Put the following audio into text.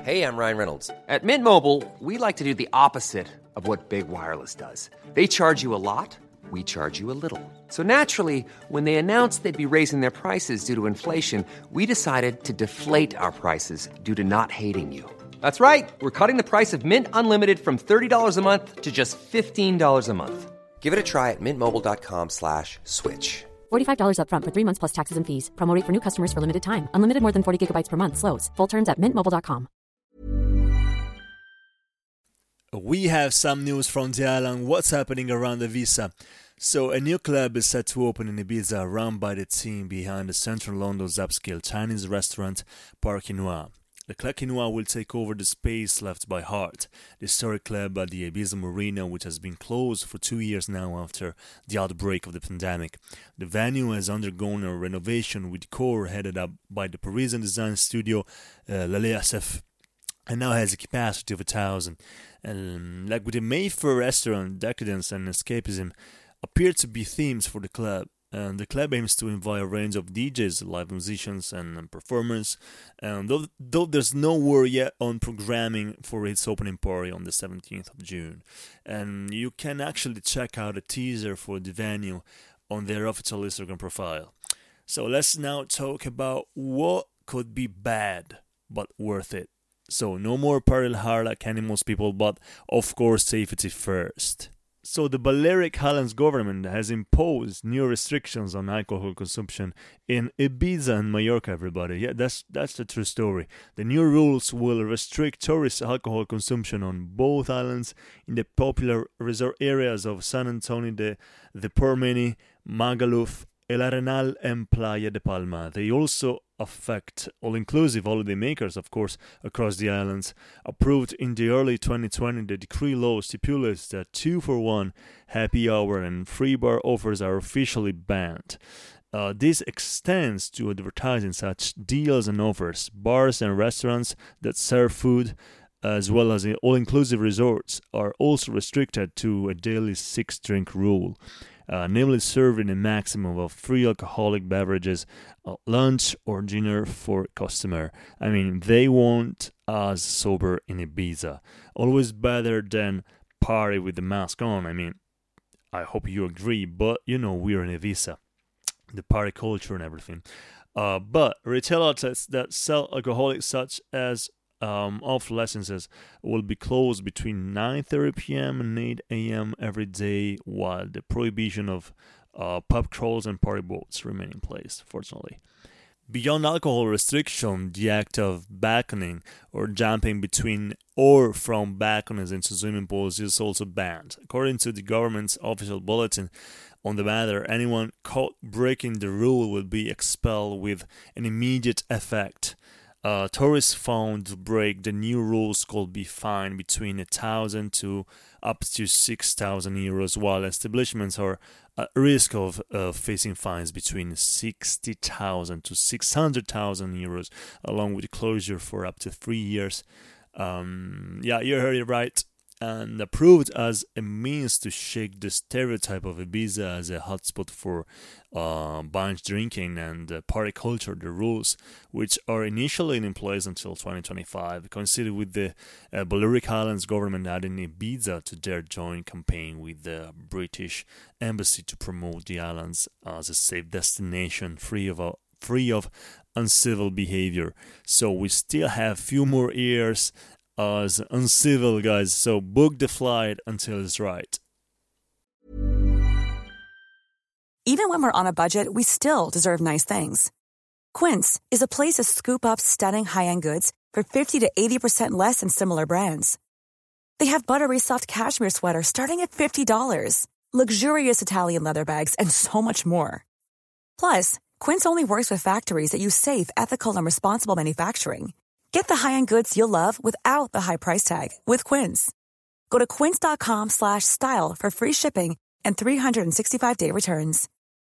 Hey, I'm Ryan Reynolds. At Mint Mobile, we like to do the opposite of what Big Wireless does. They charge you a lot, we charge you a little. So naturally, when they announced they'd be raising their prices due to inflation, we decided to deflate our prices due to not hating you. That's right. We're cutting the price of Mint Unlimited from $30 a month to just $15 a month. Give it a try at mintmobile.com/switch. $45 up front for 3 months plus taxes and fees. Promo rate for new customers for limited time. Unlimited more than 40 gigabytes per month. Slows full terms at mintmobile.com. We have some news from the island. What's happening around Ibiza? So a new club is set to open in Ibiza, run by the team behind the central London's upscale Chinese restaurant Parc Quinoa. The Club Quinoa will take over the space left by Heart, the historic club at the Ibiza Marina, which has been closed for 2 years now after the outbreak of the pandemic. The venue has undergone a renovation with decor headed up by the Parisian design studio L'Aliasef, and now has a capacity of 1,000. Like with the Mayfair restaurant, decadence and escapism appear to be themes for the club. And the club aims to invite a range of DJs, live musicians, and performers. Though there's no word yet on programming for its opening party on the 17th of June. And you can actually check out a teaser for the venue on their official Instagram profile. So let's now talk about what could be bad but worth it. So no more party hard like animals, people, but of course safety first. So the Balearic Islands government has imposed new restrictions on alcohol consumption in Ibiza and Mallorca, everybody. Yeah, that's the true story. The new rules will restrict tourist alcohol consumption on both islands in the popular resort areas of San Antonio de Pormeni, Magaluf, El Arenal and Playa de Palma. They also affect all-inclusive holiday makers, of course, across the islands. Approved in the early 2020, the decree law stipulates that 2-for-1 happy hour and free bar offers are officially banned. This extends to advertising such deals and offers. Bars and restaurants that serve food, as well as all-inclusive resorts, are also restricted to a daily 6-drink rule. Namely serving a maximum of 3 alcoholic beverages at lunch or dinner for customer. I mean, they want us sober in Ibiza. Always better than party with the mask on. I mean, I hope you agree, but you know, we're in Ibiza. The party culture and everything. But retail outlets that sell alcoholics such as off licenses will be closed between 9:30 p.m. and 8 a.m. every day, while the prohibition of pub crawls and party boats remain in place, fortunately. Beyond alcohol restriction, the act of balconing or jumping between or from balconies into swimming pools is also banned. According to the government's official bulletin on the matter, anyone caught breaking the rule will be expelled with an immediate effect. Tourists found to break the new rules could be fined between 1,000 to up to 6,000 euros, while establishments are at risk of facing fines between 60,000 to 600,000 euros, along with closure for up to 3 years. Yeah, you heard it right. And approved as a means to shake the stereotype of Ibiza as a hotspot for binge drinking and party culture. The rules, which are initially in place until 2025, coincided with the Balearic Islands government adding Ibiza to their joint campaign with the British Embassy to promote the islands as a safe destination free of uncivil behavior. So we still have few more years as uncivil, guys, so book the flight until it's right. Even when we're on a budget, we still deserve nice things. Quince is a place to scoop up stunning high-end goods for 50 to 80% less than similar brands. They have buttery soft cashmere sweaters starting at $50, luxurious Italian leather bags, and so much more. Plus, Quince only works with factories that use safe, ethical, and responsible manufacturing. Get the high-end goods you'll love without the high price tag with Quince. Go to quince.com/style for free shipping and 365-day returns.